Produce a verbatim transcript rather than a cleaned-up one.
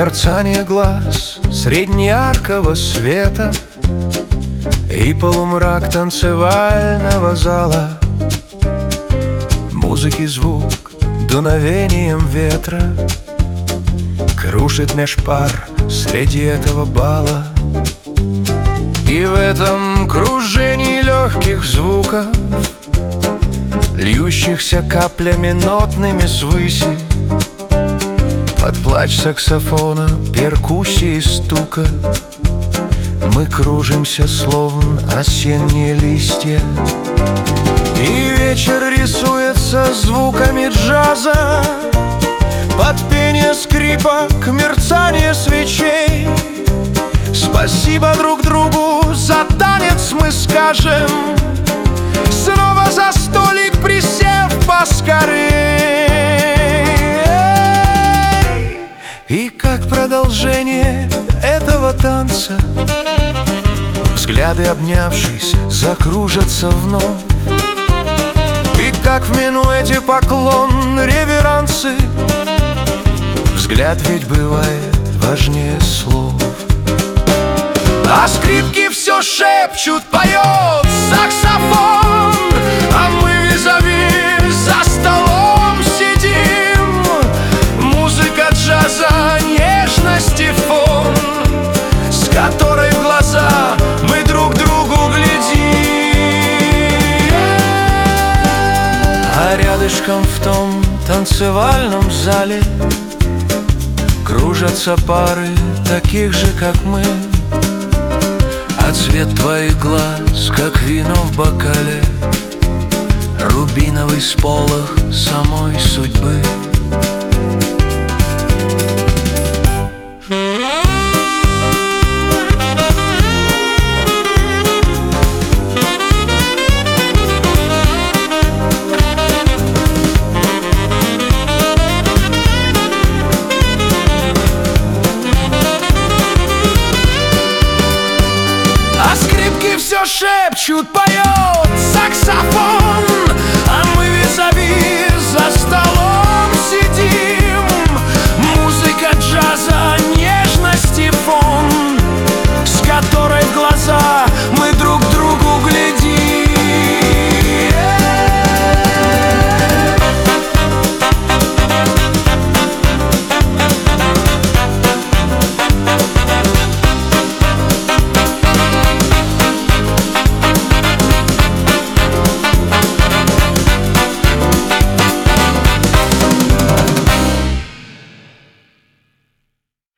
мерцание глаз среднеяркого света и полумрак танцевального зала. Музыки звук дуновением ветра крушит меж пар среди этого бала. И в этом кружении легких звуков, льющихся каплями нотными свыси, под плач саксофона, перкуссии и стука, мы кружимся, словно осенние листья. И вечер рисуется звуками джаза, под пение скрипок, мерцание свечей. Спасибо друг другу за танец мы скажем, снова за столик присев поскорей. И как продолжение этого танца взгляды, обнявшись, закружатся вновь. И как в минуэте поклон, реверансы, взгляд ведь бывает важнее слов. А скрипки все шепчут, поет саксофон, а мы визави за столом сидим. Музыка джаза, нежности фон, с которой в глаза мы друг другу глядим. А рядышком в том танцевальном зале кружатся пары таких же, как мы. А цвет твоих глаз, как вино в бокале, рубиновый сполох самой судьбы. Все шепчут, поет саксофон, а мы визави за столом